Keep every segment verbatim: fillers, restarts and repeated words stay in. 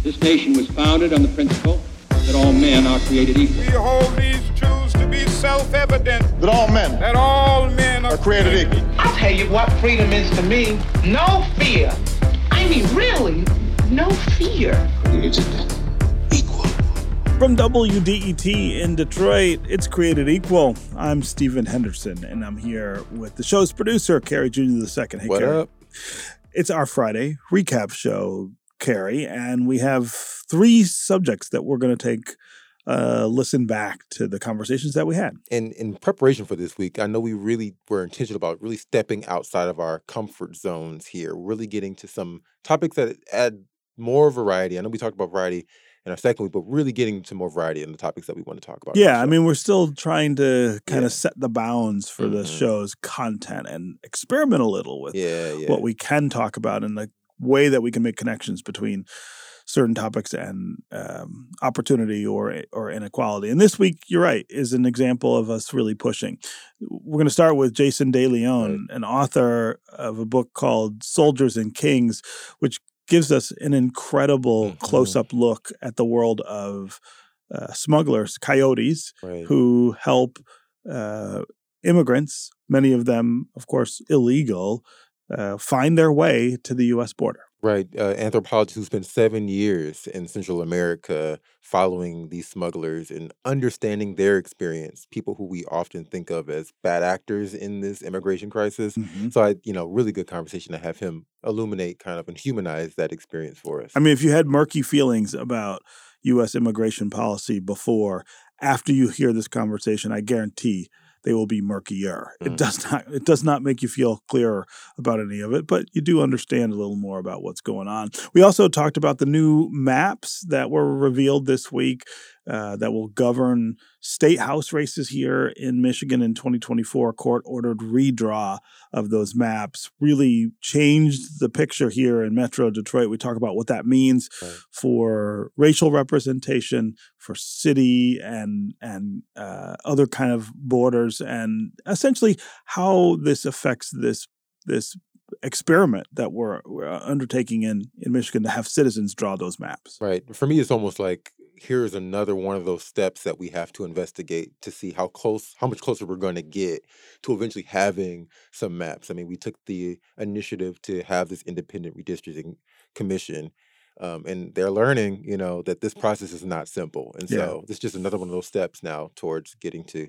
This nation was founded on the principle that all men are created equal. We hold these truths to be self-evident. That all men. That all men are, are created equal. I'll tell you what freedom is to me. No fear. I mean, really, no fear. Created equal. From W D E T in Detroit, it's Created Equal. I'm Stephen Henderson, and I'm here with the show's producer, Carrie Junior the Second. Hey, what Carrie. up? It's our Friday recap show, Carrie, and we have three subjects that we're going to take uh, listen back to the conversations that we had. And in preparation for this week, I know we really were intentional about really stepping outside of our comfort zones here, really getting to some topics that add more variety. I know we talked about variety in our second week, but really getting to more variety in the topics that we want to talk about. Yeah, I mean, we're still trying to kind Yeah. of set the bounds for Mm-hmm. the show's content and experiment a little with yeah, yeah. what we can talk about and the way that we can make connections between certain topics and um, opportunity or or inequality. And this week, you're right, is an example of us really pushing. We're going to start with Jason De Leon, right. an author of a book called Soldiers and Kings, which gives us an incredible mm-hmm. close-up look at the world of uh, smugglers, coyotes, right. who help uh, immigrants, many of them, of course, illegal, uh, find their way to the U S border. Right. Uh, anthropologist who spent seven years in Central America following these smugglers and understanding their experience, people who we often think of as bad actors in this immigration crisis. Mm-hmm. So, I, you know, really good conversation to have him illuminate kind of and humanize that experience for us. I mean, if you had murky feelings about U S immigration policy before, after you hear this conversation, I guarantee they will be murkier. Mm. It does not it does not make you feel clearer about any of it, but you do understand a little more about what's going on. We also talked about the new maps that were revealed this week uh, that will govern state house races here in Michigan in twenty twenty-four. Court-ordered redraw of those maps really changed the picture here in Metro Detroit. We talk about what that means right. for racial representation, for city and and uh, other kind of borders, and essentially how this affects this this experiment that we're, we're undertaking in, in Michigan to have citizens draw those maps. Right. For me, it's almost like here's another one of those steps that we have to investigate to see how close, how much closer we're going to get to eventually having some maps. I mean, we took the initiative to have this independent redistricting commission. Um, and they're learning, you know, that this process is not simple. And so yeah. it's just another one of those steps now towards getting to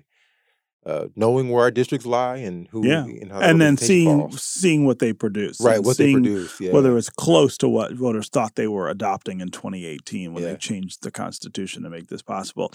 uh, knowing where our districts lie and who yeah. and how and then seeing falls. seeing what they produce. Right, what they produce. Yeah. Whether it's close to what voters thought they were adopting in twenty eighteen when yeah. they changed the Constitution to make this possible.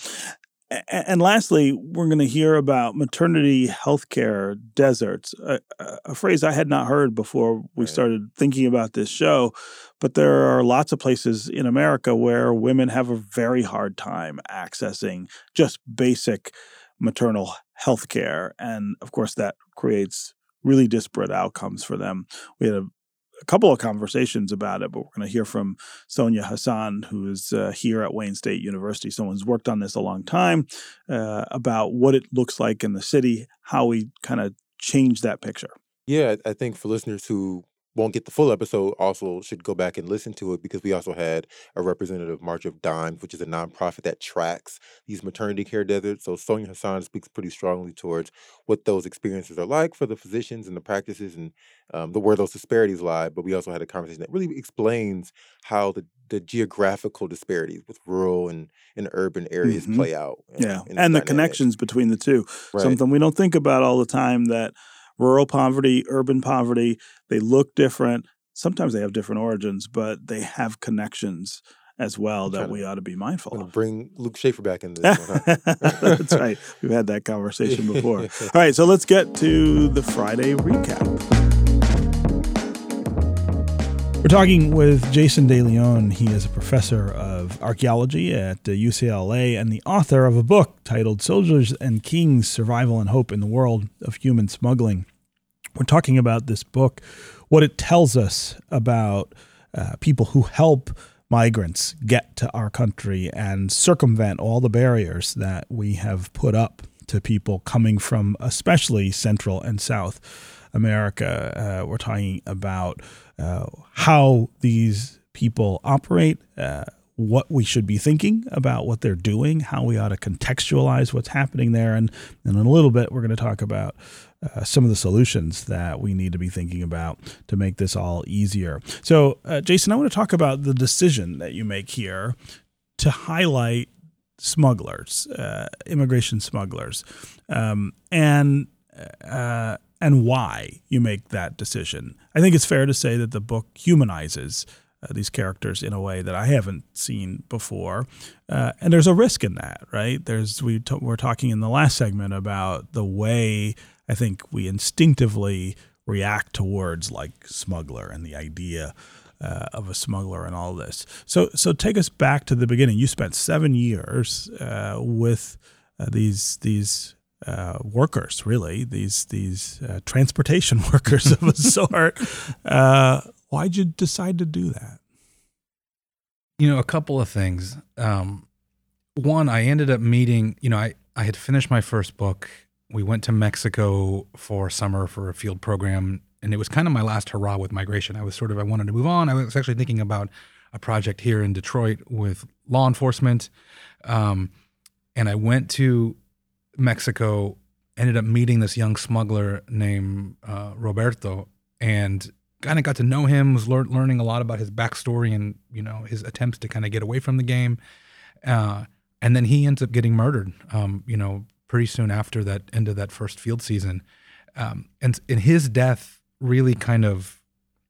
And lastly, we're going to hear about maternity healthcare deserts, a, a phrase I had not heard before we right. started thinking about this show. But there are lots of places in America where women have a very hard time accessing just basic maternal health care. And, of course, that creates really disparate outcomes for them. We had a A couple of conversations about it, but we're going to hear from Sonia Hassan, who is uh, here at Wayne State University. Someone who's worked on this a long time, uh, about what it looks like in the city, how we kind of change that picture. Yeah, I think for listeners who won't get the full episode also should go back and listen to it, because we also had a representative March of Dimes, which is a nonprofit that tracks these maternity care deserts. So Sonia Hassan speaks pretty strongly towards what those experiences are like for the physicians and the practices and um, the where those disparities lie. But we also had a conversation that really explains how the, the geographical disparities with rural and, and urban areas mm-hmm. play out. In, yeah, in and the dynamic. connections between the two. Right. Something we don't think about all the time, that rural poverty, urban poverty, they look different. Sometimes they have different origins, but they have connections as well that we ought to be mindful I'm of. gonna bring Luke Schaefer back into this one. Huh? That's right. We've had that conversation before. All right, so let's get to the Friday recap. We're talking with Jason De Leon. He is a professor of archaeology at U C L A and the author of a book titled Soldiers and Kings, Survival and Hope in the World of Human Smuggling. We're talking about this book, what it tells us about uh, people who help migrants get to our country and circumvent all the barriers that we have put up to people coming from especially Central and South America. Uh, we're talking about uh, how these people operate, uh, what we should be thinking about what they're doing, how we ought to contextualize what's happening there. And, and in a little bit, we're going to talk about uh, some of the solutions that we need to be thinking about to make this all easier. So, uh, Jason, I want to talk about the decision that you make here to highlight smugglers, uh, immigration smugglers, um, and uh, and why you make that decision. I think it's fair to say that the book humanizes Uh, these characters in a way that I haven't seen before, uh, and there's a risk in that, right? There's we t- we're talking in the last segment about the way I think we instinctively react to words like smuggler and the idea uh, of a smuggler and all this. So, so take us back to the beginning. You spent seven years uh, with uh, these these. Uh, workers, really, these these uh, transportation workers of a sort. Uh, why'd you decide to do that? You know, a couple of things. Um, one, I ended up meeting, you know, I, I had finished my first book. We went to Mexico for summer for a field program, and it was kind of my last hurrah with migration. I was sort of, I wanted to move on. I was actually thinking about a project here in Detroit with law enforcement. Um, and I went to Mexico, ended up meeting this young smuggler named uh, Roberto, and kind of got to know him, was lear- learning a lot about his backstory and, you know, his attempts to kind of get away from the game. Uh, and then he ends up getting murdered, um, you know, pretty soon after that end of that first field season. Um, and, and his death really kind of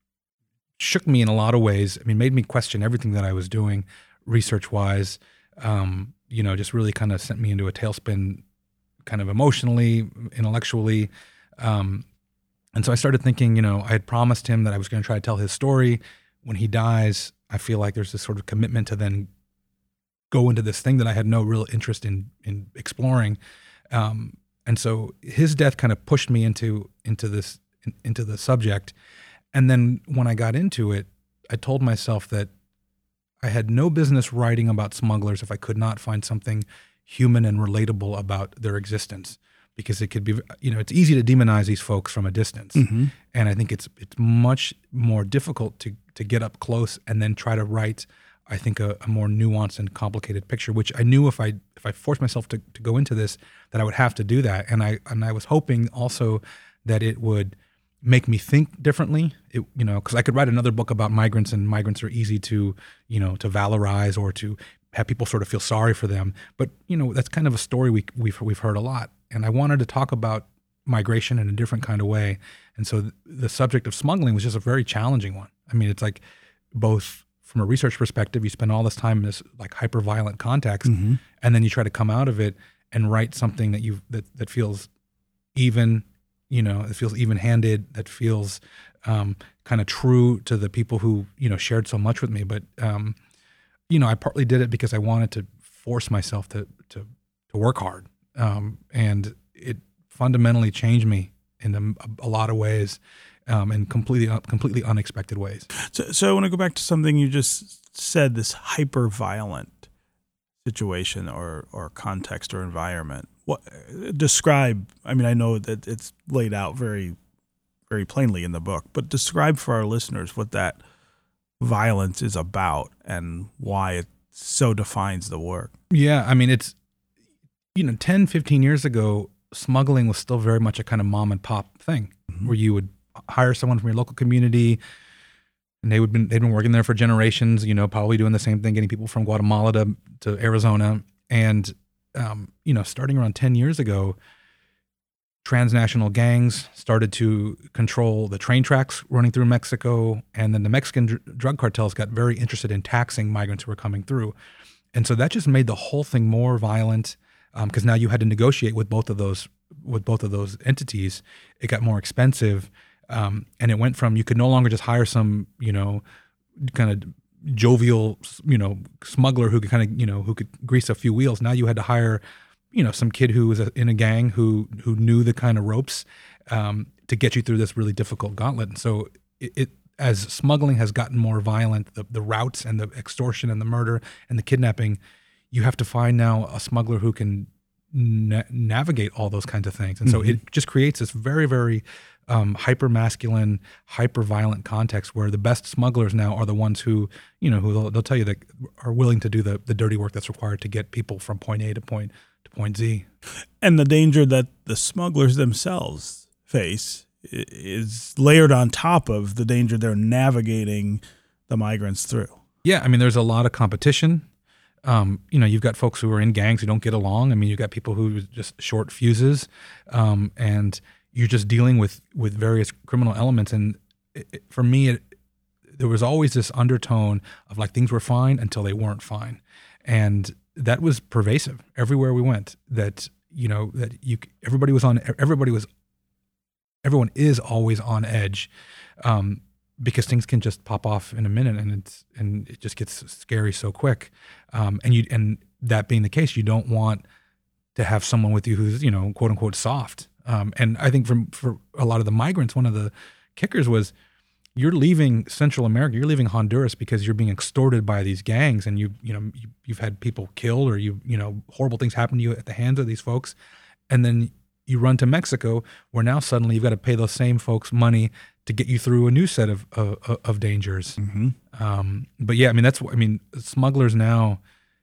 shook me in a lot of ways. I mean, made me question everything that I was doing research-wise, um, you know, just really kind of sent me into a tailspin kind of emotionally, intellectually. Um, and so I started thinking, you know, I had promised him that I was going to try to tell his story. When he dies, I feel like there's this sort of commitment to then go into this thing that I had no real interest in in exploring. Um, and so his death kind of pushed me into into this in, into the subject. And then when I got into it, I told myself that I had no business writing about smugglers if I could not find something human and relatable about their existence, because it could be, you know, it's easy to demonize these folks from a distance. Mm-hmm. And I think it's it's much more difficult to to get up close and then try to write, I think, a, a more nuanced and complicated picture, which I knew if I if I forced myself to, to go into this, that I would have to do that. And I and I was hoping also that it would make me think differently. It, you know, because I could write another book about migrants, and migrants are easy to, you know, to valorize or to have people sort of feel sorry for them. But, you know, that's kind of a story we, we've we've heard a lot. And I wanted to talk about migration in a different kind of way. And so th- the subject of smuggling was just a very challenging one. I mean, it's like both from a research perspective, you spend all this time in this like hyper-violent context, mm-hmm. and then you try to come out of it and write something that you that that feels even, you know, it feels even-handed, that feels um, kind of true to the people who, you know, shared so much with me. But um, you know, I partly did it because I wanted to force myself to to to work hard, um, and it fundamentally changed me in a, a lot of ways, um, in completely completely unexpected ways. So, so I want to go back to something you just said: this hyper-violent situation or or context or environment. What describe? I mean, I know that it's laid out very, very plainly in the book, but describe for our listeners what that violence is about and why it so defines the work. Yeah, I mean, it's, you know, ten, fifteen years ago, smuggling was still very much a kind of mom and pop thing, mm-hmm. where you would hire someone from your local community, and they would been they'd been working there for generations, you know, probably doing the same thing, getting people from Guatemala to to Arizona. And um, you know, starting around ten years ago, transnational gangs started to control the train tracks running through Mexico, and then the Mexican dr- drug cartels got very interested in taxing migrants who were coming through. And so that just made the whole thing more violent, because um, now you had to negotiate with both of those with both of those entities. It got more expensive, um, and it went from, you could no longer just hire some, you know, kind of jovial, you know, smuggler who could kind of, you know, who could grease a few wheels. Now you had to hire, you know, some kid who was in a gang who who knew the kind of ropes um, to get you through this really difficult gauntlet. And so it, it as smuggling has gotten more violent, the, the routes and the extortion and the murder and the kidnapping, you have to find now a smuggler who can na- navigate all those kinds of things. And so Mm-hmm. it just creates this very, very um, hyper masculine, hyper violent context where the best smugglers now are the ones who, you know, who they'll, they'll tell you that are willing to do the, the dirty work that's required to get people from point A to point to point Z. And the danger that the smugglers themselves face i- is layered on top of the danger they're navigating the migrants through. Yeah, I mean, there's a lot of competition. Um, you know, you've got folks who are in gangs who don't get along. I mean, you've got people who are just short fuses, um, and you're just dealing with with various criminal elements. And it, it, for me, it, there was always this undertone of like things were fine until they weren't fine, and that was pervasive everywhere we went. That you know that you everybody was on everybody was everyone is always on edge. Um, because things can just pop off in a minute, and it's and it just gets scary so quick. Um, and you and that being the case, you don't want to have someone with you who's, you know, quote unquote soft. Um, and I think from for a lot of the migrants, one of the kickers was you're leaving Central America, you're leaving Honduras because you're being extorted by these gangs, and you you know you, you've had people killed, or you you know horrible things happen to you at the hands of these folks, and then you run to Mexico, where now suddenly you've got to pay those same folks money to get you through a new set of of, of dangers. Mm-hmm. Um, but yeah, I mean that's I mean smugglers now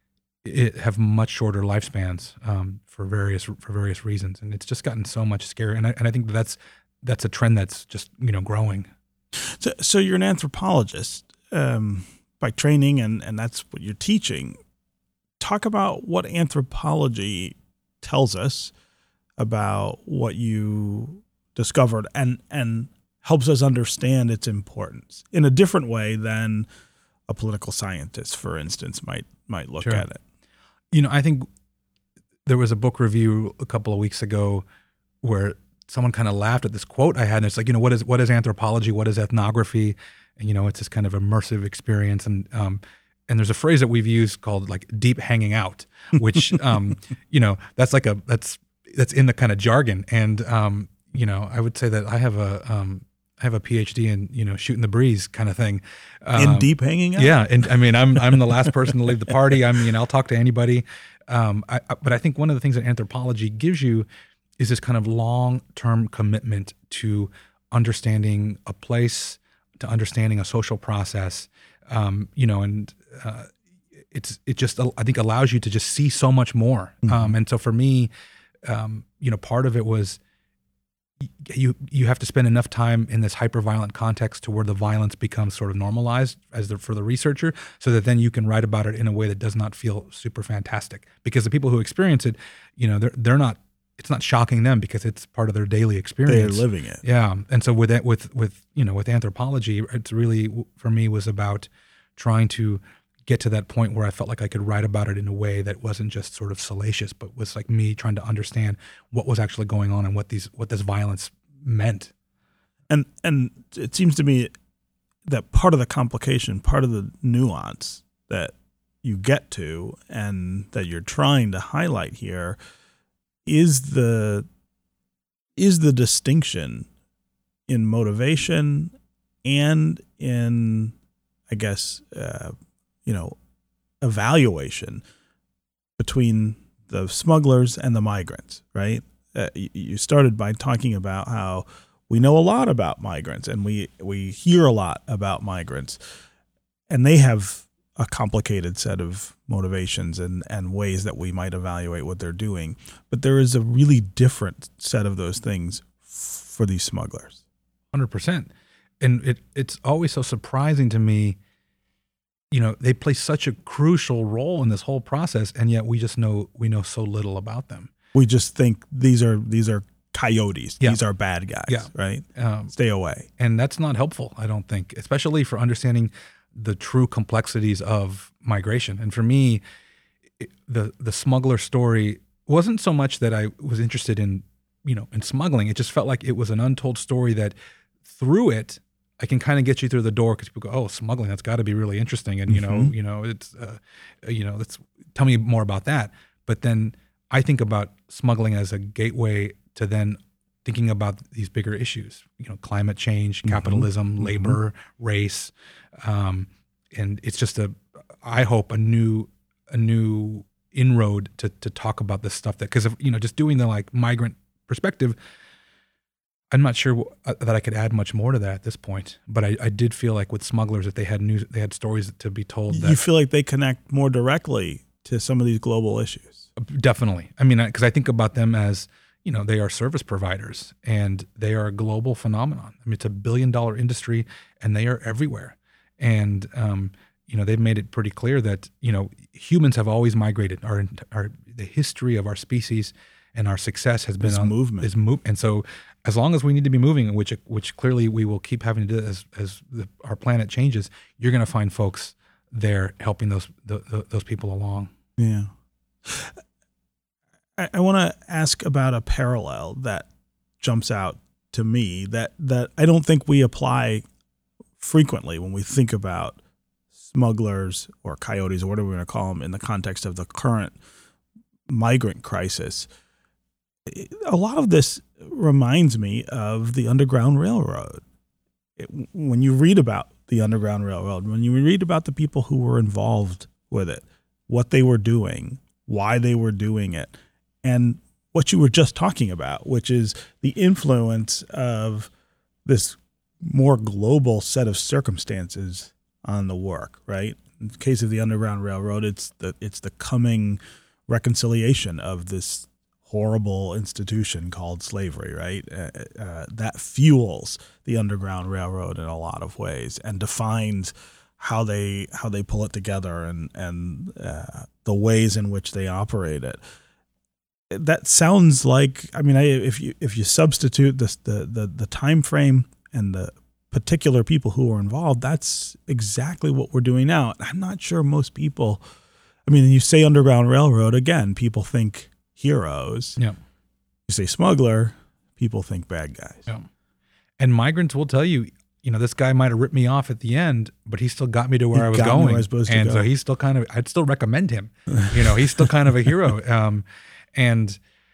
it, have much shorter lifespans um, for various for various reasons, and it's just gotten so much scarier. And I, and I think that's that's a trend that's just you know growing. So, so you're an anthropologist um, by training, and, and that's what you're teaching. Talk about what anthropology tells us about what you discovered, and and helps us understand its importance in a different way than a political scientist, for instance, might might look Sure. at it. You know, I think there was a book review a couple of weeks ago where someone kind of laughed at this quote I had, and it's like, you know, what is what is anthropology? What is ethnography? And you know, it's this kind of immersive experience, and um, and there's a phrase that we've used called like deep hanging out, which um, you know, that's like a that's that's in the kind of jargon, and um, you know, I would say that I have a um, I have a P H D in you know shooting the breeze kind of thing. Um, In deep hanging out? Yeah, and I mean, I'm I'm the last person to leave the party. I mean, I'll talk to anybody. Um, I, I, but I think one of the things that anthropology gives you is this kind of long-term commitment to understanding a place, to understanding a social process. Um, you know, and uh, it's it just I think allows you to just see so much more. Mm-hmm. Um, and so for me, um, you know, part of it was you you have to spend enough time in this hyper-violent context to where the violence becomes sort of normalized as the, for the researcher, so that then you can write about it in a way that does not feel super fantastic. Because the people who experience it, you know, they're they're not. It's not shocking them because it's part of their daily experience. They're living it. Yeah, and so with that, with with you know, with anthropology, it's really for me was about trying to get to that point where I felt like I could write about it in a way that wasn't just sort of salacious, but was like me trying to understand what was actually going on and what these what this violence meant. And and it seems to me that part of the complication, part of the nuance that you get to and that you're trying to highlight here is the is the distinction in motivation and in, I guess, uh, you know, evaluation between the smugglers and the migrants, right? Uh, you, you started by talking about how we know a lot about migrants, and we we hear a lot about migrants, and they have a complicated set of motivations and, and ways that we might evaluate what they're doing. But there is a really different set of those things f- for these smugglers. one hundred percent. And it it's always so surprising to me, you know, they play such a crucial role in this whole process, and yet we just know we know so little about them. We just think these are these are coyotes. Yeah. These are bad guys, Yeah. right? Um, Stay away. and that's not helpful, I don't think, especially for understanding the true complexities of migration. And for me, it, the the smuggler story wasn't so much that I was interested in, you know, in smuggling. It just felt like it was an untold story that through it, I can kind of get you through the door, because people go, "Oh, smuggling, that's got to be really interesting." And you know, Mhm. you know, it's, uh, you know, let's tell me more about that. But then I think about smuggling as a gateway to then thinking about these bigger issues, you know, climate change, capitalism, Mhm. labor, race, um, and it's just a, I hope a new, a new inroad to to talk about this stuff. That because of you know just doing the like migrant perspective, I'm not sure w- that I could add much more to that at this point. But I, I did feel like with smugglers that they had news, they had stories to be told. That You feel like they connect more directly to some of these global issues. Definitely. I mean, because I think about them as, you know, they are service providers and they are a global phenomenon. I mean, it's a billion dollar industry and they are everywhere. And, um, you know, they've made it pretty clear that, you know, humans have always migrated. Our, our the history of our species and our success has been This on movement. Is move, and so as long as we need to be moving, which which clearly we will keep having to do as as the, our planet changes, you're going to find folks there helping those the, the, those people along. Yeah. I, I want to ask about a parallel that jumps out to me that, that I don't think we apply frequently when we think about smugglers or coyotes or whatever we're going to call them in the context of the current migrant crisis. A lot of this reminds me of the Underground Railroad. It, when you read about the Underground Railroad, when you read about the people who were involved with it, what they were doing, why they were doing it, and what you were just talking about, which is the influence of this more global set of circumstances on the work, right? In the case of the Underground Railroad, it's the it's the coming reconciliation of this horrible institution called slavery, right? Uh, uh, that fuels the Underground Railroad in a lot of ways and defines how they how they pull it together and and uh, the ways in which they operate it. That sounds like, I mean, I, if you if you substitute this, the the the time frame and the particular people who are involved, that's exactly what we're doing now. I'm not sure most people. I mean, you say Underground Railroad again, people think heroes. Yeah. You say smuggler, people think bad guys. Yeah. And migrants will tell you, you know, this guy might have ripped me off at the end, but he still got me to where He I was got me where going. I was supposed to and go. so he's still kind of, I'd still recommend him. You know, he's still kind of a hero. Um, and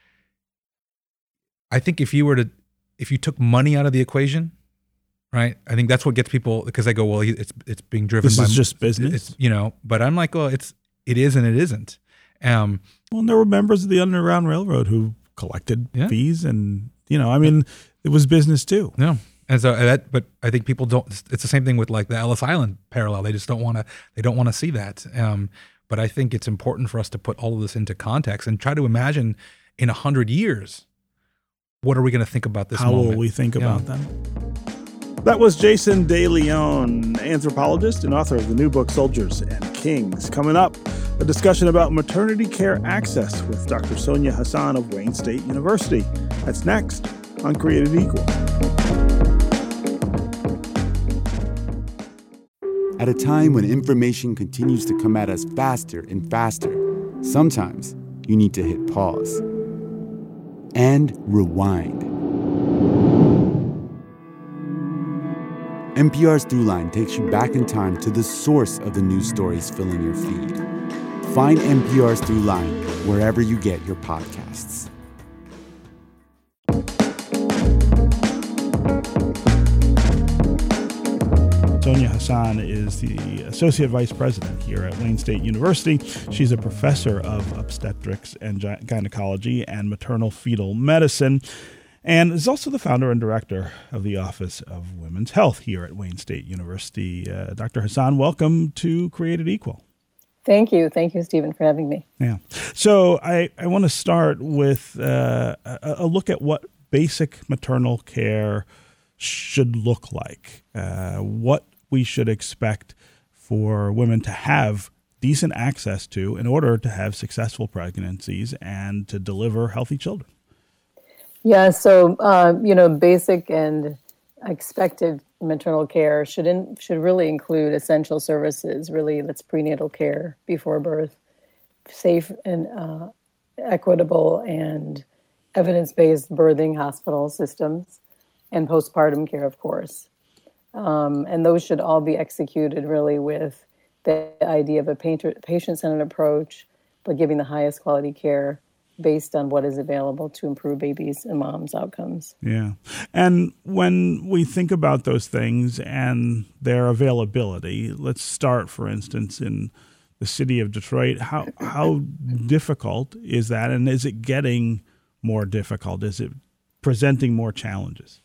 I think if you were to, if you took money out of the equation, right? I think that's what gets people, because they go, well, it's it's being driven This by is just business. It's, you know, but I'm like, well, it's it is and it isn't. Um, Well, and there were members of the Underground Railroad who collected Yeah. fees, and you know, I mean, it was business too. No. And so that, but I think people don't, it's the same thing with like the Ellis Island parallel. They just don't want to, they don't want to see that. Um, but I think it's important for us to put all of this into context and try to imagine in a hundred years, what are we going to think about this How moment? will we think Yeah. about them? That was Jason De Leon, anthropologist and author of the new book, Soldiers and Kings. Coming up, a discussion about maternity care access with Doctor Sonia Hassan of Wayne State University. That's next on Created Equal. At a time when information continues to come at us faster and faster, sometimes you need to hit pause and rewind. N P R's Throughline takes you back in time to the source of the news stories filling your feed. Find N P R's Throughline wherever you get your podcasts. Sonia Hassan is the Associate Vice President here at Wayne State University. She's a professor of obstetrics and gy- gynecology and maternal fetal medicine, and is also the founder and director of the Office of Women's Health here at Wayne State University. Uh, Doctor Hassan, welcome to Created Equal. Thank you. Thank you, Stephen, for having me. Yeah. So I, I want to start with uh, a, a look at what basic maternal care should look like, uh, what we should expect for women to have decent access to in order to have successful pregnancies and to deliver healthy children. Yeah, so, uh, you know, basic and expected maternal care should in, should really include essential services, really, that's prenatal care before birth, safe and uh, equitable and evidence-based birthing hospital systems, and postpartum care, of course. Um, and those should all be executed really with the idea of a patient-centered approach, but giving the highest quality care based on what is available to improve babies' and moms' outcomes. Yeah. And when we think about those things and their availability, let's start, for instance, in the the city of Detroit. How how difficult is that, and is it getting more difficult? Is it presenting more challenges?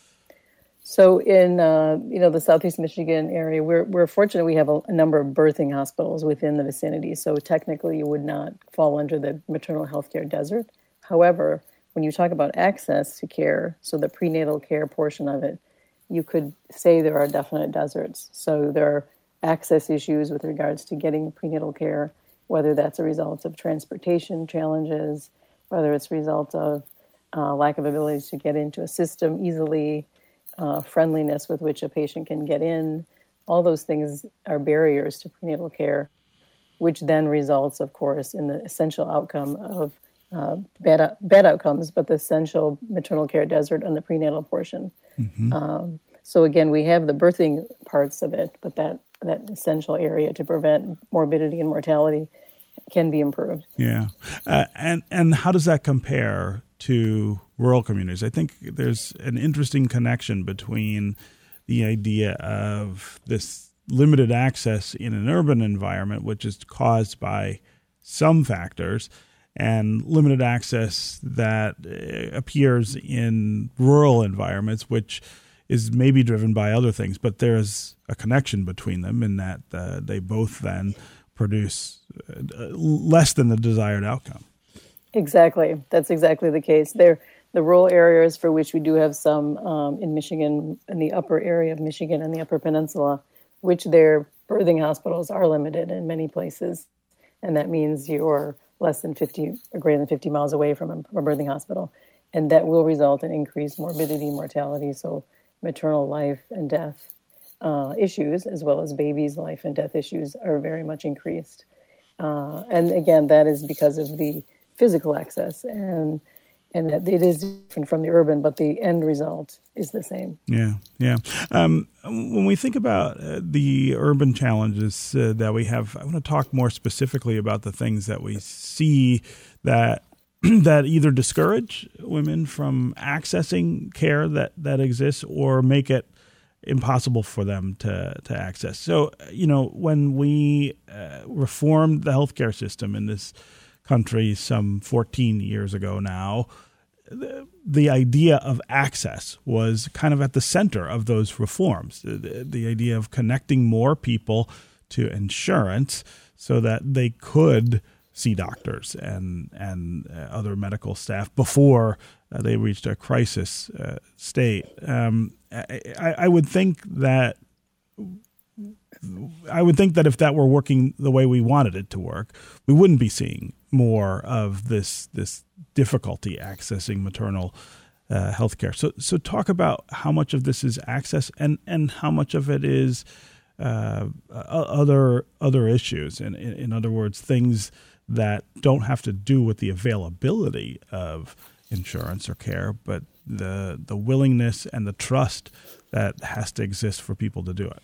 So in uh, you know the Southeast Michigan area, we're we're fortunate we have a, a number of birthing hospitals within the vicinity. So technically, you would not fall under the maternal health care desert. However, when you talk about access to care, so the prenatal care portion of it, you could say there are definite deserts. So there are access issues with regards to getting prenatal care, whether that's a result of transportation challenges, whether it's a result of uh, lack of ability to get into a system easily, uh, friendliness with which a patient can get in. All those things are barriers to prenatal care, which then results, of course, in the essential outcome of uh, bad, bad outcomes, but the essential maternal care desert on the prenatal portion. Mm-hmm. Um, so again, we have the birthing parts of it, but that, that essential area to prevent morbidity and mortality can be improved. Yeah. Uh, and, and how does that compare to rural communities? I think there's an interesting connection between the idea of this limited access in an urban environment, which is caused by some factors, and limited access that appears in rural environments, which is maybe driven by other things, but there's a connection between them in that uh, they both then produce uh, less than the desired outcome. Exactly. That's exactly the case. There, the rural areas for which we do have some um, in Michigan, in the upper area of Michigan and the Upper Peninsula, which their birthing hospitals are limited in many places. And that means you're less than fifty or greater than fifty miles away from a, from a birthing hospital. And that will result in increased morbidity, mortality, so maternal life and death uh, issues, as well as babies' life and death issues, are very much increased. Uh, and again, that is because of the physical access, and and that it is different from the urban, but the end result is the same. Yeah, yeah. Um, when we think about uh, the urban challenges uh, that we have, I want to talk more specifically about the things that we see that that either discourage women from accessing care that, that exists or make it impossible for them to, to access. So, you know, when we uh, reformed the healthcare system in this country some fourteen years ago now, the, the idea of access was kind of at the center of those reforms. The, the idea of connecting more people to insurance so that they could see doctors and and uh, other medical staff before uh, they reached a crisis uh, state. Um, I, I would think that I would think that if that were working the way we wanted it to work, we wouldn't be seeing more of this this difficulty accessing maternal uh, health care. So so talk about how much of this is access and, and how much of it is uh, other other issues. And in, in other words, things that don't have to do with the availability of insurance or care, but the the willingness and the trust that has to exist for people to do it.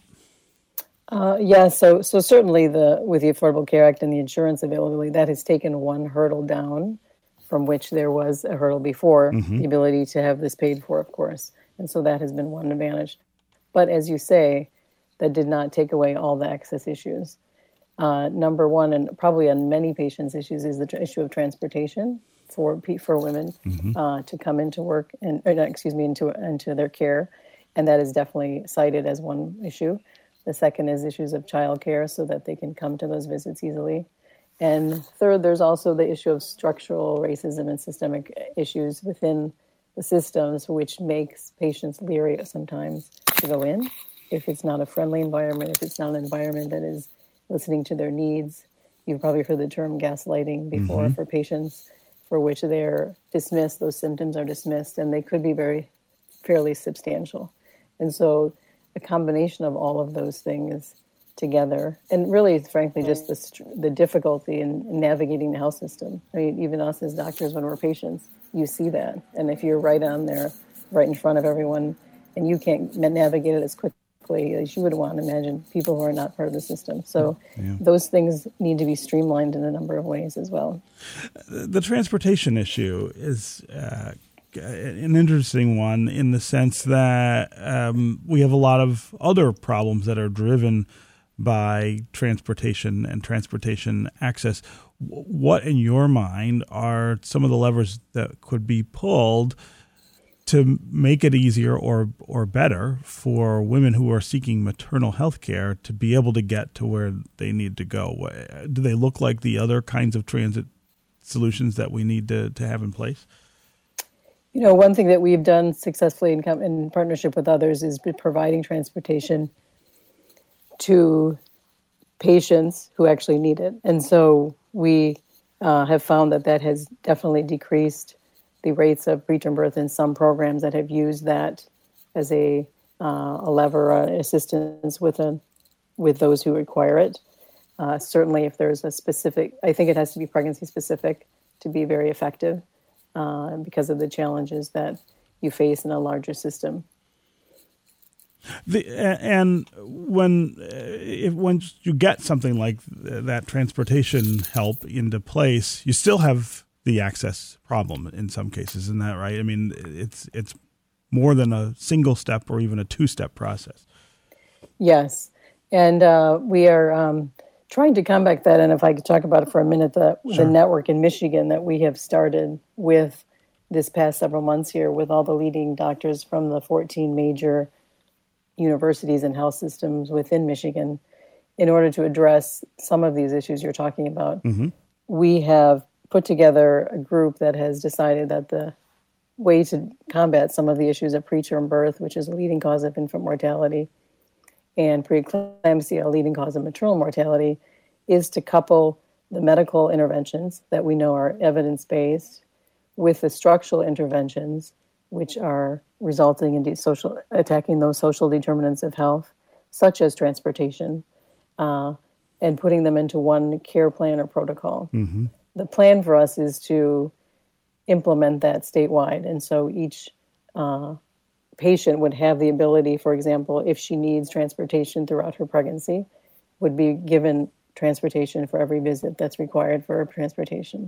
Uh, yeah, so so certainly the with the Affordable Care Act and the insurance availability, that has taken one hurdle down from which there was a hurdle before, mm-hmm. the ability to have this paid for, of course. And so that has been one advantage. But as you say, that did not take away all the access issues. Uh, number one, and probably on many patients' issues, is the tr- issue of transportation for for women mm-hmm. uh, to come into work and or, excuse me into into their care, and that is definitely cited as one issue. The second is issues of childcare, so that they can come to those visits easily. And third, there's also the issue of structural racism and systemic issues within the systems, which makes patients leery sometimes to go in if it's not a friendly environment, if it's not an environment that is listening to their needs. You've probably heard the term gaslighting before mm-hmm. for patients, for which they're dismissed, those symptoms are dismissed, and they could be very fairly substantial. And so a combination of all of those things together, and really, frankly, just the, the difficulty in navigating the health system. I mean, even us as doctors, when we're patients, you see that. And if you're right on there, right in front of everyone, and you can't navigate it as quickly as you would want to imagine people who are not part of the system. So yeah. those things need to be streamlined in a number of ways as well. The transportation issue is uh, an interesting one in the sense that um, we have a lot of other problems that are driven by transportation and transportation access. What, in your mind, are some of the levers that could be pulled to make it easier or or better for women who are seeking maternal health care to be able to get to where they need to go? Do they look like the other kinds of transit solutions that we need to, to have in place? You know, one thing that we've done successfully in, com- in partnership with others is providing transportation to patients who actually need it. And so we uh, have found that that has definitely decreased the rates of preterm birth in some programs that have used that as a uh, a lever, uh, assistance with a, with those who require it. Uh, certainly, if there's a specific, I think it has to be pregnancy specific to be very effective uh, because of the challenges that you face in a larger system. The, and when if once you get something like that transportation help into place, you still have the access problem in some cases, isn't that right? I mean, it's it's more than a single step or even a two-step process. Yes, and uh, we are um, trying to combat that. And if I could talk about it for a minute, the, Sure. the network in Michigan that we have started with this past several months here with all the leading doctors from the fourteen major universities and health systems within Michigan in order to address some of these issues you're talking about. Mm-hmm. We have put together a group that has decided that the way to combat some of the issues of preterm birth, which is a leading cause of infant mortality, and preeclampsia, a leading cause of maternal mortality, is to couple the medical interventions that we know are evidence-based with the structural interventions, which are resulting in de- social attacking those social determinants of health, such as transportation, uh, and putting them into one care plan or protocol. Mm-hmm. The plan for us is to implement that statewide. And so each uh, patient would have the ability, for example, if she needs transportation throughout her pregnancy, would be given transportation for every visit that's required for her transportation.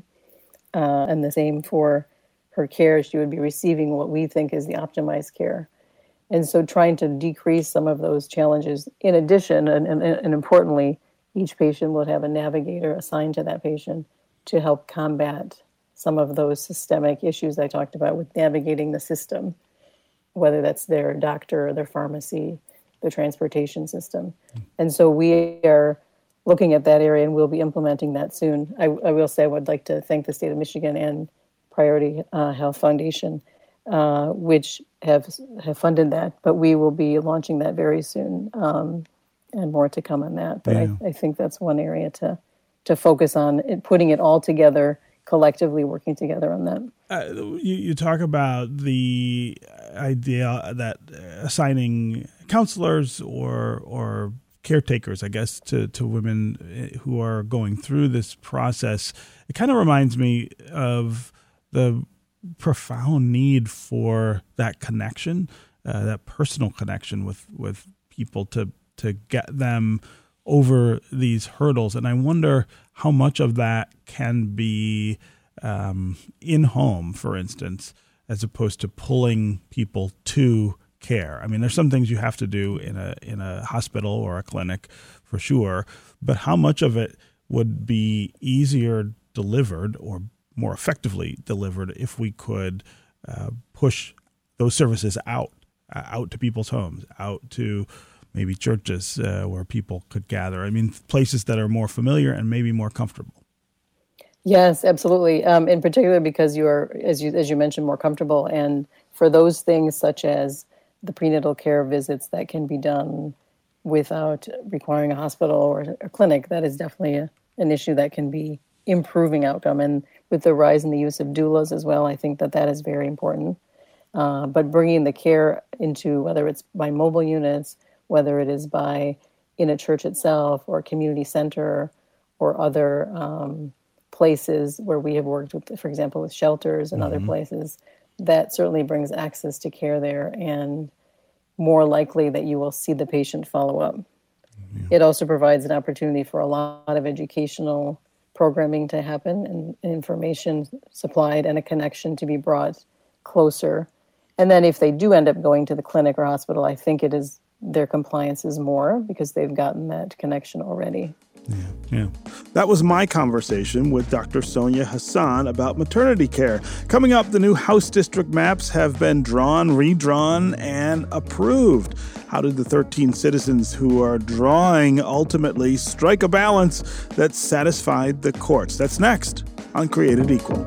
Uh, and the same for her care, she would be receiving what we think is the optimized care. And so trying to decrease some of those challenges. In addition, and, and, and importantly, each patient will have a navigator assigned to that patient to help combat some of those systemic issues I talked about with navigating the system, whether that's their doctor or their pharmacy, the transportation system. And so we are looking at that area and we'll be implementing that soon. I, I will say I would like to thank the state of Michigan and Priority uh, Health Foundation, uh, which have have funded that, but we will be launching that very soon, um, and more to come on that. But Yeah. I, I think that's one area to to focus on, it, putting it all together, collectively working together on that. Uh, you, you talk about the idea that assigning counselors or or caretakers, I guess, to, to women who are going through this process. It kind of reminds me of the profound need for that connection, uh, that personal connection with, with people to to get them over these hurdles. And I wonder how much of that can be um, in home, for instance, as opposed to pulling people to care. I mean, there's some things you have to do in a in a hospital or a clinic for sure, but how much of it would be easier delivered or more effectively delivered if we could uh, push those services out, uh, out to people's homes, out to maybe churches uh, where people could gather. I mean, places that are more familiar and maybe more comfortable. Yes, absolutely. Um, in particular, because you are, as you as you mentioned, more comfortable, and for those things such as the prenatal care visits that can be done without requiring a hospital or a clinic, that is definitely a, an issue that can be improving outcome. And with the rise in the use of doulas as well, I think that that is very important. Uh, but bringing the care into, whether it's by mobile units, whether it is by in a church itself or a community center or other um, places where we have worked with, for example, with shelters and mm-hmm. other places, that certainly brings access to care there and more likely that you will see the patient follow up. Yeah. It also provides an opportunity for a lot of educational programming to happen and information supplied and a connection to be brought closer. And then if they do end up going to the clinic or hospital, I think it is their compliance is more because they've gotten that connection already. Yeah, yeah. That was my conversation with Doctor Sonia Hassan about maternity care. Coming up, the new House district maps have been drawn, redrawn, and approved. How did the thirteen citizens who are drawing ultimately strike a balance that satisfied the courts? That's next on Created Equal.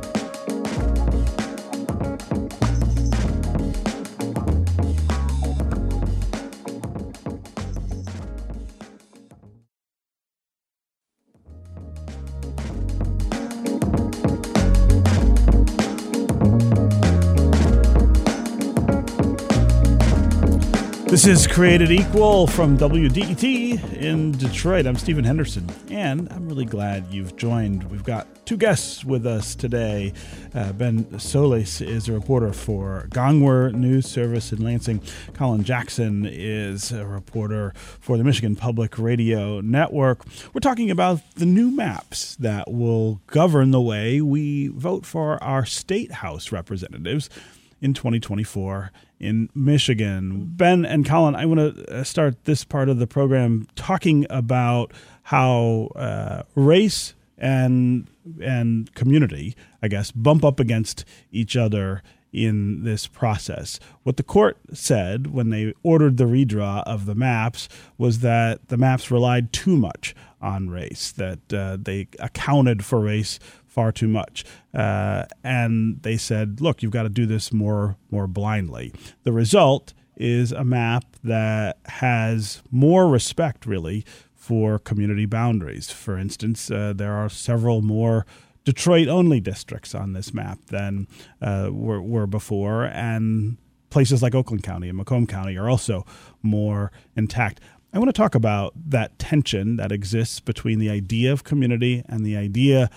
This is Created Equal from W D E T in Detroit. I'm Stephen Henderson, and I'm really glad you've joined. We've got two guests with us today. Uh, Ben Solis is a reporter for Gongwer News Service in Lansing. Colin Jackson is a reporter for the Michigan Public Radio Network. We're talking about the new maps that will govern the way we vote for our state house representatives in twenty twenty-four in Michigan. Ben and Colin, I want to start this part of the program talking about how uh, race and and community, I guess, bump up against each other in this process. What the court said when they ordered the redraw of the maps was that the maps relied too much on race, that uh, they accounted for race far too much. Uh, and they said, look, you've got to do this more more blindly. The result is a map that has more respect, really, for community boundaries. For instance, uh, there are several more Detroit-only districts on this map than uh, were, were before, and places like Oakland County and Macomb County are also more intact. I want to talk about that tension that exists between the idea of community and the idea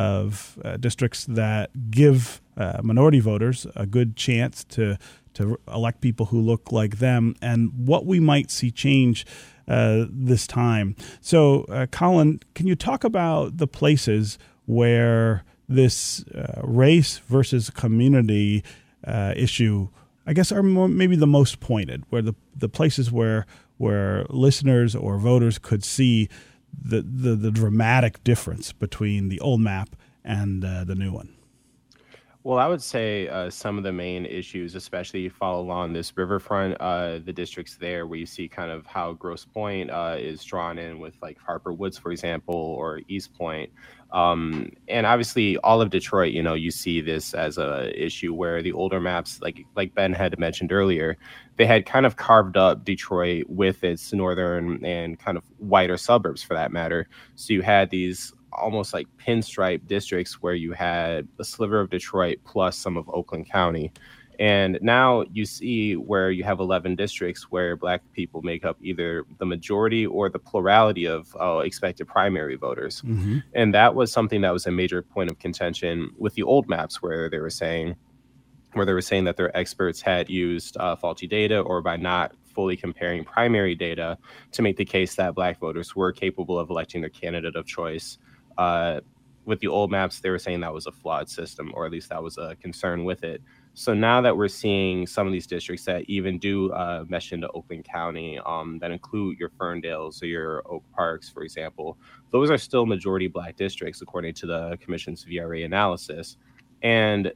of uh, districts that give uh, minority voters a good chance to to elect people who look like them, and what we might see change uh, this time. So, uh, Colin, can you talk about the places where this uh, race versus community uh, issue, I guess, are more, maybe the most pointed, where the, the places where where listeners or voters could see the, the, the dramatic difference between the old map and uh, the new one? Well, I would say uh, some of the main issues, especially you follow along this riverfront, uh, the districts there where you see kind of how Grosse Pointe uh, is drawn in with like Harper Woods, for example, or East Point. Um, and obviously all of Detroit, you know, you see this as a issue where the older maps, like like Ben had mentioned earlier, they had kind of carved up Detroit with its northern and kind of wider suburbs for that matter. So you had these almost like pinstripe districts where you had a sliver of Detroit plus some of Oakland County. And now you see where you have eleven districts where Black people make up either the majority or the plurality of uh, expected primary voters. Mm-hmm. And that was something that was a major point of contention with the old maps, where they were saying where they were saying that their experts had used uh, faulty data, or by not fully comparing primary data to make the case that Black voters were capable of electing their candidate of choice. Uh, with the old maps, they were saying that was a flawed system, or at least that was a concern with it. So now that we're seeing some of these districts that even do uh, mesh into Oakland County, um, that include your Ferndales or your Oak Parks, for example, those are still majority Black districts, according to the Commission's V R A analysis. And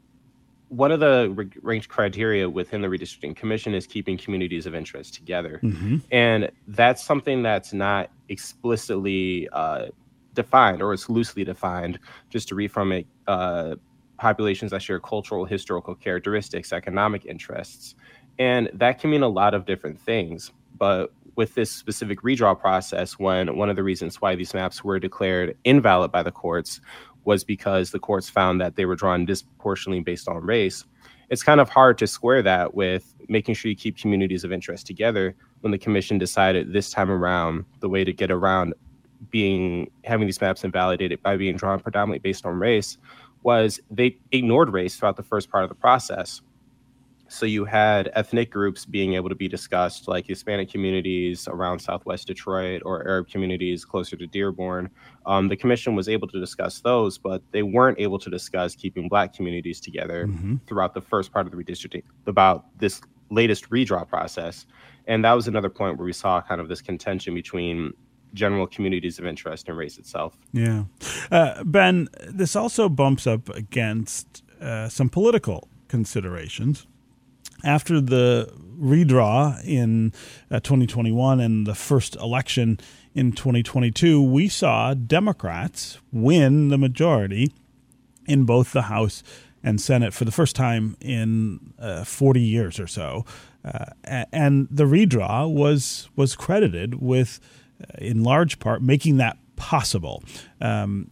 one of the re- ranked criteria within the Redistricting Commission is keeping communities of interest together. Mm-hmm. And that's something that's not explicitly uh, defined, or it's loosely defined. Just to read from it, uh, populations that share cultural, historical characteristics, economic interests. And that can mean a lot of different things. But with this specific redraw process, when one of the reasons why these maps were declared invalid by the courts was because the courts found that they were drawn disproportionately based on race, it's kind of hard to square that with making sure you keep communities of interest together when the commission decided this time around the way to get around being having these maps invalidated by being drawn predominantly based on race was they ignored race throughout the first part of the process. So you had ethnic groups being able to be discussed, like Hispanic communities around Southwest Detroit or Arab communities closer to Dearborn. Um, the commission was able to discuss those, but they weren't able to discuss keeping Black communities together mm-hmm. throughout the first part of the redistricting, about this latest redraw process. And that was another point where we saw kind of this contention between general communities of interest and race itself. Yeah. Uh, Ben, this also bumps up against uh, some political considerations. After the redraw in uh, twenty twenty-one and the first election in twenty twenty-two, we saw Democrats win the majority in both the House and Senate for the first time in uh, forty years or so. Uh, and the redraw was was credited with, uh, in large part, making that possible. Um,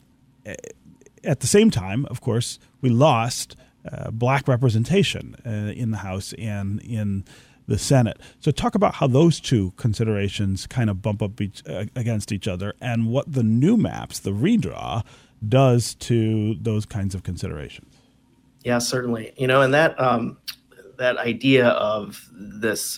at the same time, of course, we lost uh, black representation uh, in the House and in the Senate. So talk about how those two considerations kind of bump up each, uh, against each other and what the new maps, the redraw, does to those kinds of considerations. Yeah, certainly. You know, and that um, that idea of this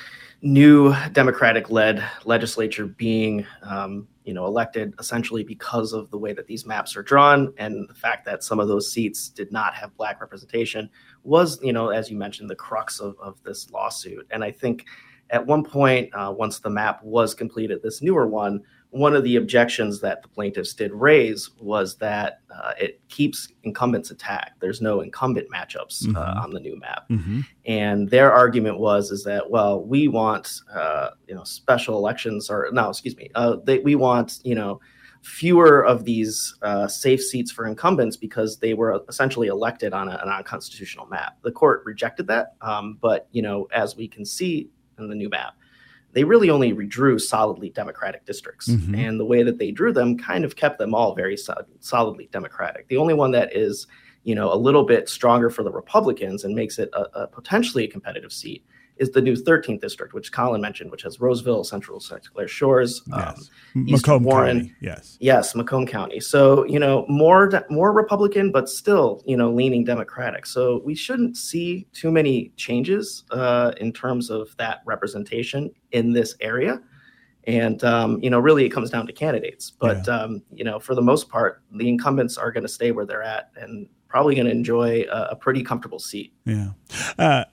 new Democratic-led legislature being, um, you know, elected essentially because of the way that these maps are drawn and the fact that some of those seats did not have black representation was, you know, as you mentioned, the crux of, of this lawsuit. And I think at one point, uh, once the map was completed, this newer one, one of the objections that the plaintiffs did raise was that uh, it keeps incumbents intact. There's no incumbent matchups Mm-hmm. uh, on the new map. Mm-hmm. And their argument was is that, well, we want, uh, you know, special elections or no, excuse me, uh, they, we want, you know, fewer of these uh, safe seats for incumbents because they were essentially elected on a, an unconstitutional map. The court rejected that. Um, but, you know, as we can see in the new map, they really only redrew solidly Democratic districts. Mm-hmm. And the way that they drew them kind of kept them all very so- solidly Democratic. The only one that is, you know, a little bit stronger for the Republicans and makes it a, a potentially a competitive seat is the new thirteenth district, which Colin mentioned, which has Roseville, Central Santa Clara Shores, Yes. um, East Macomb Warren. County, yes. Yes, Macomb County. So, you know, more de- more Republican, but still, you know, leaning Democratic. So we shouldn't see too many changes uh, in terms of that representation in this area. And, um, you know, really it comes down to candidates. But, Yeah. um, you know, for the most part, the incumbents are going to stay where they're at and probably going to enjoy a, a pretty comfortable seat. Yeah. Uh,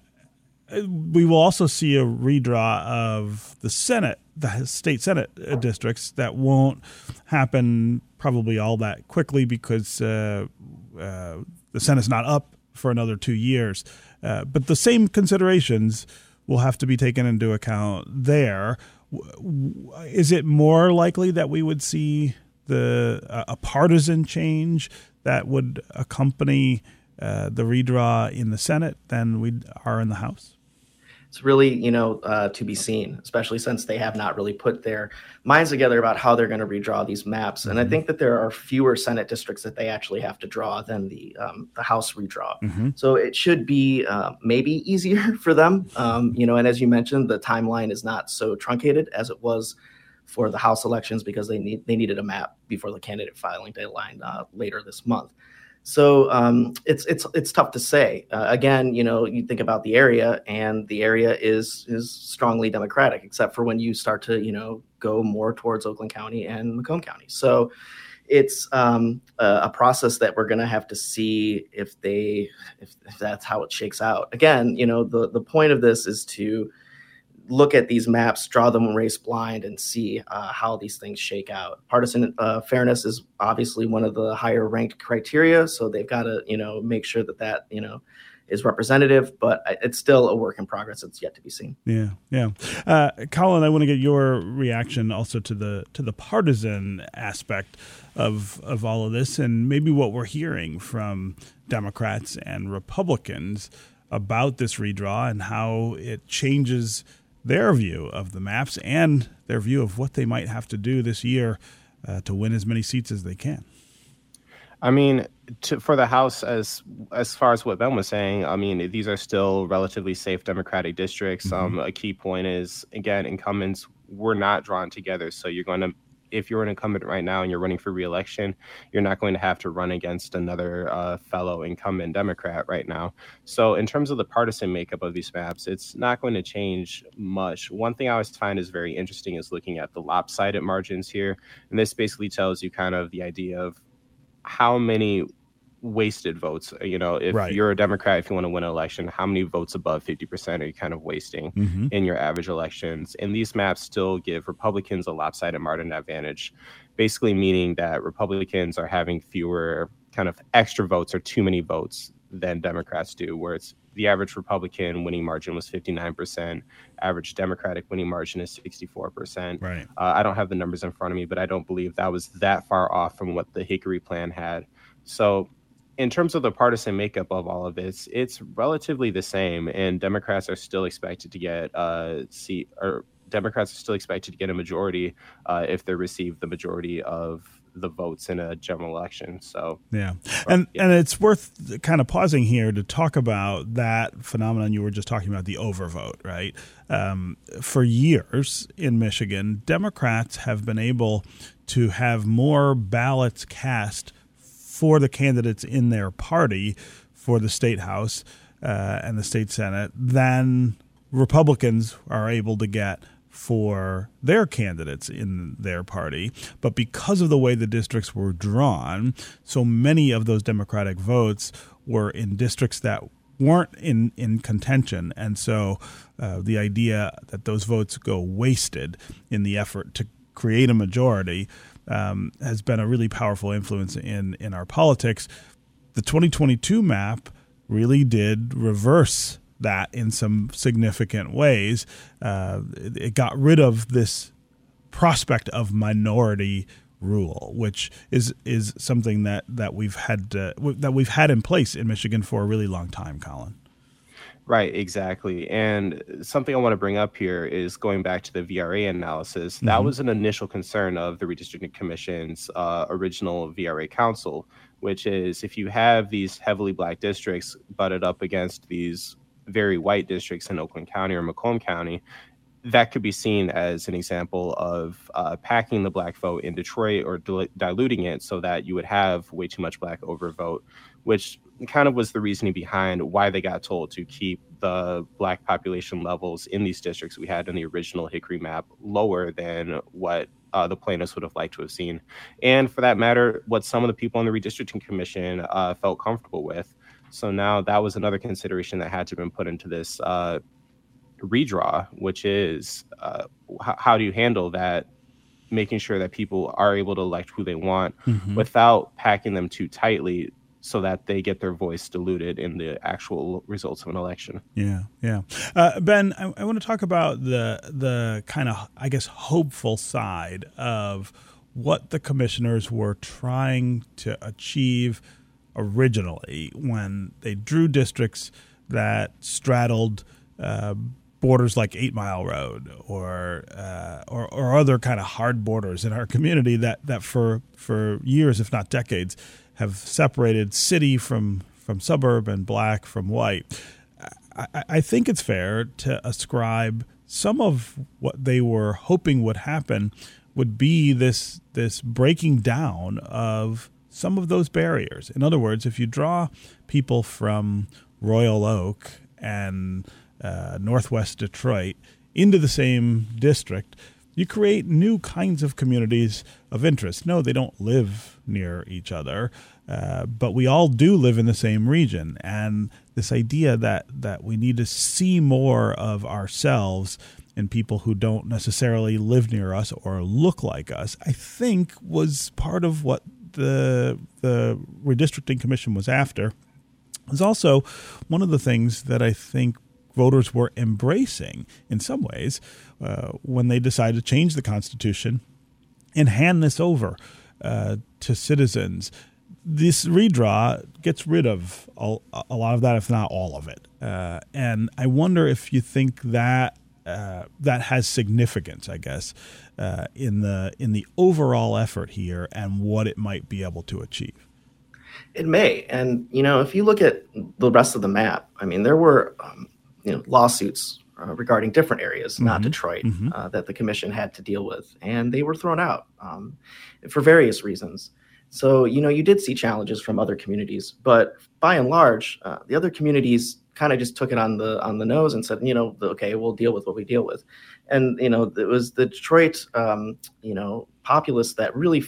we will also see a redraw of the Senate, the state Senate uh, districts that won't happen probably all that quickly because uh, uh, the Senate's not up for another two years. Uh, but the same considerations will have to be taken into account there. Is it more likely that we would see the uh, a partisan change that would accompany uh, the redraw in the Senate than we are in the House? It's really, you know, uh, to be seen, especially since they have not really put their minds together about how they're going to redraw these maps. And I think that there are fewer Senate districts that they actually have to draw than the um, the House redraw. Mm-hmm. So it should be uh, maybe easier for them, um, you know, and as you mentioned, the timeline is not so truncated as it was for the House elections because they need they needed a map before the candidate filing deadline uh, later this month. So um, it's it's it's tough to say. Uh, again, you know, you think about the area, and the area is is strongly Democratic, except for when you start to, you know, go more towards Oakland County and Macomb County. So it's um, a, a process that we're going to have to see if they if, if that's how it shakes out. Again, you know, the the point of this is to look at these maps, draw them race blind, and see uh, how these things shake out. Partisan uh, fairness is obviously one of the higher ranked criteria, so they've got to, you know, make sure that that, you know, is representative, but it's still a work in progress. It's yet to be seen. Yeah, yeah. Uh, Colin, I want to get your reaction also to the to the partisan aspect of of all of this, and maybe what we're hearing from Democrats and Republicans about this redraw and how it changes their view of the maps and their view of what they might have to do this year uh, to win as many seats as they can. I mean, to, for the House, as as far as what Ben was saying, I mean, these are still relatively safe Democratic districts. Mm-hmm. Um, a key point is, again, incumbents were not drawn together. So you're going to, if you're an incumbent right now and you're running for re-election, you're not going to have to run against another uh, fellow incumbent Democrat right now. So in terms of the partisan makeup of these maps, it's not going to change much. One thing I always find is very interesting is looking at the lopsided margins here. And this basically tells you kind of the idea of how many wasted votes. You know, if Right. you're a Democrat, if you want to win an election, how many votes above fifty percent are you kind of wasting Mhm. in your average elections? And these maps still give Republicans a lopsided margin advantage, basically meaning that Republicans are having fewer kind of extra votes or too many votes than Democrats do, where it's the average Republican winning margin was fifty-nine percent. Average Democratic winning margin is sixty-four percent. Right. Uh, I don't have the numbers in front of me, but I don't believe that was that far off from what the Hickory plan had. So in terms of the partisan makeup of all of this, it's relatively the same, and Democrats are still expected to get a seat, or Democrats are still expected to get a majority uh, if they receive the majority of the votes in a general election. So yeah, and yeah. and it's worth kind of pausing here to talk about that phenomenon you were just talking about, the overvote, right? Um, for years in Michigan, Democrats have been able to have more ballots cast for the candidates in their party for the state house uh, and the state senate than Republicans are able to get for their candidates in their party. But because of the way the districts were drawn, so many of those Democratic votes were in districts that weren't in, in contention. And so uh, the idea that those votes go wasted in the effort to create a majority um, has been a really powerful influence in, in our politics. The twenty twenty-two map really did reverse that in some significant ways. Uh, it, it got rid of this prospect of minority rule, which is is something that that we've had uh, w- that we've had in place in Michigan for a really long time, Colin. Right, exactly. And something I want to bring up here is going back to the V R A analysis. Mm-hmm. That was an initial concern of the Redistricting Commission's uh, original V R A council, which is if you have these heavily black districts butted up against these very white districts in Oakland County or Macomb County, that could be seen as an example of uh, packing the black vote in Detroit or dil- diluting it so that you would have way too much black overvote, which kind of was the reasoning behind why they got told to keep the black population levels in these districts we had in the original Hickory map lower than what uh, the plaintiffs would have liked to have seen. And for that matter, what some of the people on the Redistricting Commission uh, felt comfortable with. So now that was another consideration that had to have been put into this uh, redraw, which is uh, h- how do you handle that, making sure that people are able to elect who they want Mm-hmm. without packing them too tightly so that they get their voice diluted in the actual results of an election. Yeah, yeah. Uh, Ben, I, I want to talk about the the kind of, I guess, hopeful side of what the commissioners were trying to achieve originally when they drew districts that straddled uh, borders like Eight Mile Road or, uh, or or other kind of hard borders in our community that, that for for years, if not decades, have separated city from, from suburb and black from white. I, I think it's fair to ascribe some of what they were hoping would happen would be this this breaking down of some of those barriers. In other words, if you draw people from Royal Oak and uh, Northwest Detroit into the same district, you create new kinds of communities of interest. No, they don't live near each other, uh, but we all do live in the same region. And this idea that, that we need to see more of ourselves in people who don't necessarily live near us or look like us, I think was part of what the the Redistricting Commission was after. It was also one of the things that I think voters were embracing in some ways uh, when they decided to change the Constitution and hand this over uh, to citizens. This redraw gets rid of a, a lot of that, if not all of it. Uh, and I wonder if you think that uh, that has significance, I guess, uh, in the in the overall effort here and what it might be able to achieve. It may. And, you know, if you look at the rest of the map, I mean, there were, um, you know, lawsuits uh, regarding different areas, mm-hmm. not Detroit, mm-hmm. uh, that the commission had to deal with. And they were thrown out um, for various reasons. So, you know, you did see challenges from other communities, but by and large, uh, the other communities kind of just took it on the on the nose and said, you know, okay, we'll deal with what we deal with. And, you know, it was the Detroit, um, you know, populace that really felt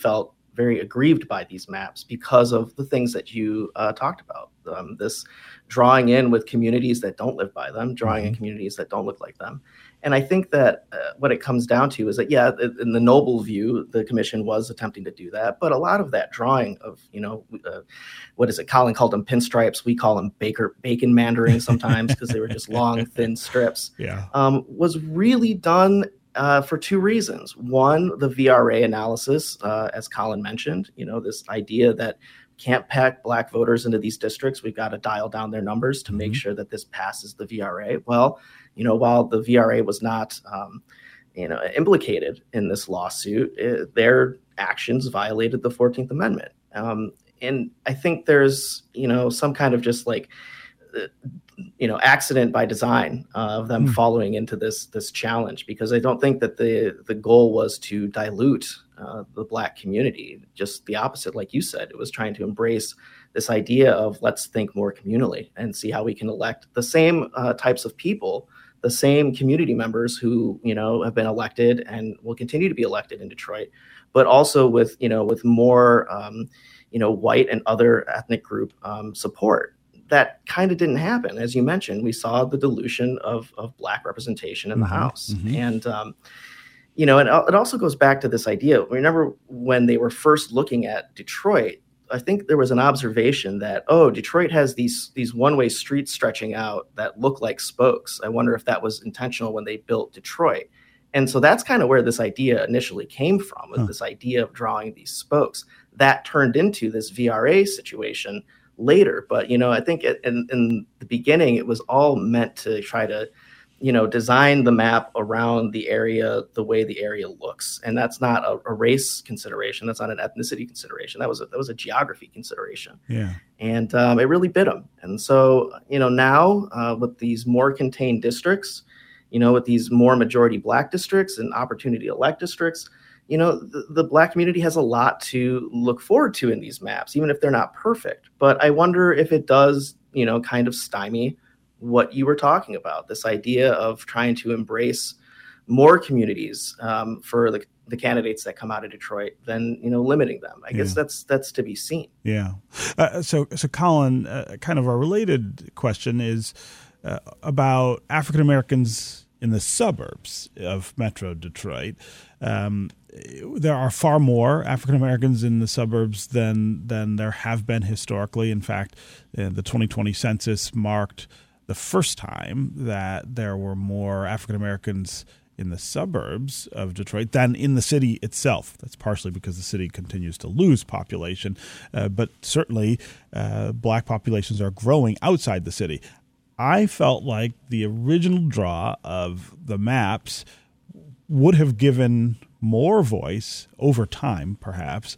very aggrieved by these maps because of the things that you uh, talked about. Um, this drawing in with communities that don't live by them, drawing in communities that don't look like them. And I think that uh, what it comes down to is that, yeah, in the noble view, the commission was attempting to do that. But a lot of that drawing of, you know, uh, what is it? Colin called them pinstripes. We call them baker, bacon mandering sometimes because they were just long, thin strips. Yeah. Um, was really done uh, for two reasons. One, the V R A analysis, uh, as Colin mentioned, you know, this idea that can't pack black voters into these districts. We've got to dial down their numbers to make sure that this passes the V R A. Well, you know, while the V R A was not, um, you know, implicated in this lawsuit, it, their actions violated the fourteenth Amendment. Um, and I think there's, you know, some kind of just like, uh, you know, accident by design uh, of them mm. following into this this challenge, because I don't think that the the goal was to dilute uh, the Black community. Just the opposite, like you said, it was trying to embrace this idea of let's think more communally and see how we can elect the same uh, types of people, the same community members who, you know, have been elected and will continue to be elected in Detroit, but also with, you know, with more, um, you know, white and other ethnic group um, support. That kind of didn't happen. As you mentioned, we saw the dilution of, of Black representation in the mm-hmm, House. Mm-hmm. And, um, you know, and it also goes back to this idea. Remember when they were first looking at Detroit, I think there was an observation that, oh, Detroit has these these one-way streets stretching out that look like spokes. I wonder if that was intentional when they built Detroit. And so that's kind of where this idea initially came from, with huh. this idea of drawing these spokes. That turned into this V R A situation later. But, you know, I think it, in, in the beginning, it was all meant to try to, you know, design the map around the area the way the area looks. And that's not a, a race consideration. That's not an ethnicity consideration. That was a, that was a geography consideration. Yeah. And um, it really bit them. And so, you know, now uh, with these more contained districts, you know, with these more majority Black districts and opportunity elect districts, you know, the, the Black community has a lot to look forward to in these maps, even if they're not perfect. But I wonder if it does, you know, kind of stymie what you were talking about, this idea of trying to embrace more communities um, for the, the candidates that come out of Detroit than, you know, limiting them. I yeah. guess that's that's to be seen. Yeah. Uh, so, so Colin, uh, kind of a related question is uh, about African Americans in the suburbs of Metro Detroit. Um, there are far more African Americans in the suburbs than than there have been historically. In fact, uh, the twenty twenty census marked the first time that there were more African Americans in the suburbs of Detroit than in the city itself. That's partially because the city continues to lose population, uh, but certainly uh, Black populations are growing outside the city. I felt like the original draw of the maps would have given more voice over time, perhaps,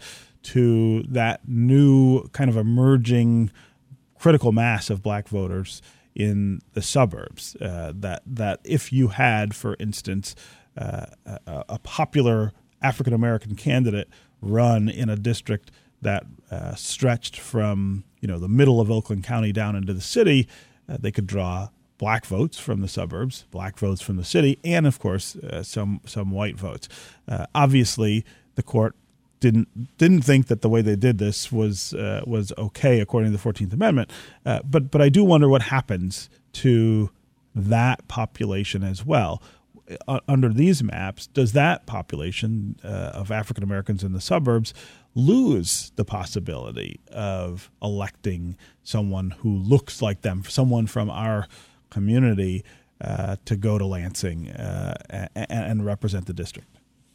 to that new kind of emerging critical mass of Black voters in the suburbs. Uh, that that if you had, for instance, uh, a, a popular African American candidate run in a district that uh, stretched from, you know, the middle of Oakland County down into the city, uh, they could draw Black votes from the suburbs, Black votes from the city, and of course uh, some some white votes. Uh, obviously, the court didn't didn't think that the way they did this was uh, was okay according to the fourteenth Amendment. Uh, but but I do wonder what happens to that population as well. Uh, under these maps, does that population uh, of African Americans in the suburbs lose the possibility of electing someone who looks like them, someone from our community uh, to go to Lansing uh, and, and represent the district?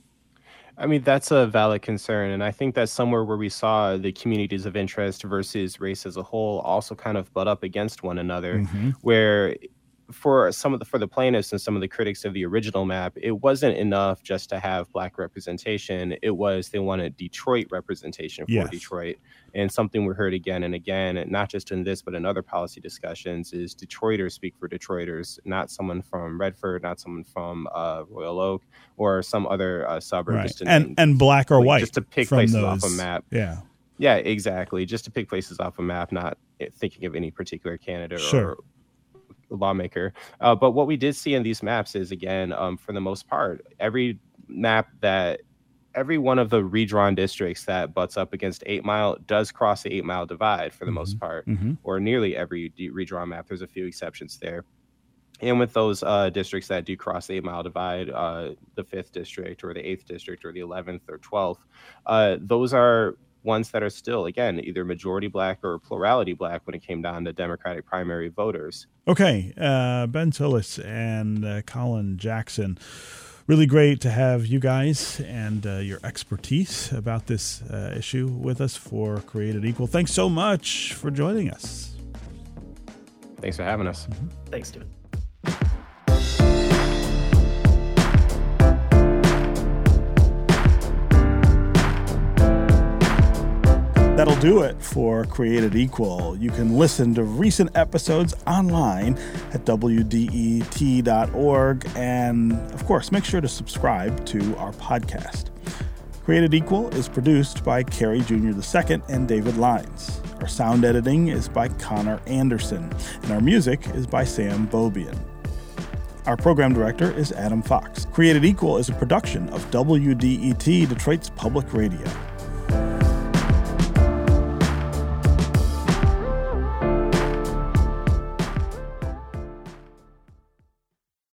I mean, that's a valid concern. And I think that's somewhere where we saw the communities of interest versus race as a whole also kind of butt up against one another, mm-hmm. where for some of the, for the plaintiffs and some of the critics of the original map, it wasn't enough just to have Black representation. It was, they wanted Detroit representation for yes. Detroit. And something we heard again and again, not just in this, but in other policy discussions, is Detroiters speak for Detroiters, not someone from Redford, not someone from uh, Royal Oak or some other uh, suburb. Right. Just to and, name, and Black or like, white. Just to pick places those, off a map. Yeah. Yeah, exactly. Just to pick places off a map, not thinking of any particular candidate sure. or lawmaker. Uh, but what we did see in these maps is, again, um, for the most part, every map that every one of the redrawn districts that butts up against Eight Mile does cross the Eight Mile divide for the mm-hmm. most part, mm-hmm. or nearly every redrawn map. There's a few exceptions there. And with those uh, districts that do cross the Eight Mile divide, uh, the fifth district or the eighth district or the eleventh or twelfth, uh, those are ones that are still, again, either majority black or plurality black when it came down to Democratic primary voters. Okay, uh, Ben Tillis and uh, Colin Jackson, really great to have you guys and uh, your expertise about this uh, issue with us for Created Equal. Thanks so much for joining us. Thanks for having us. Mm-hmm. Thanks, Steven. That'll do it for Created Equal. You can listen to recent episodes online at W D E T dot org. And, of course, make sure to subscribe to our podcast. Created Equal is produced by Carrie Junior the Second and David Lyons. Our sound editing is by Connor Anderson. And our music is by Sam Bobian. Our program director is Adam Fox. Created Equal is a production of W D E T, Detroit's public radio.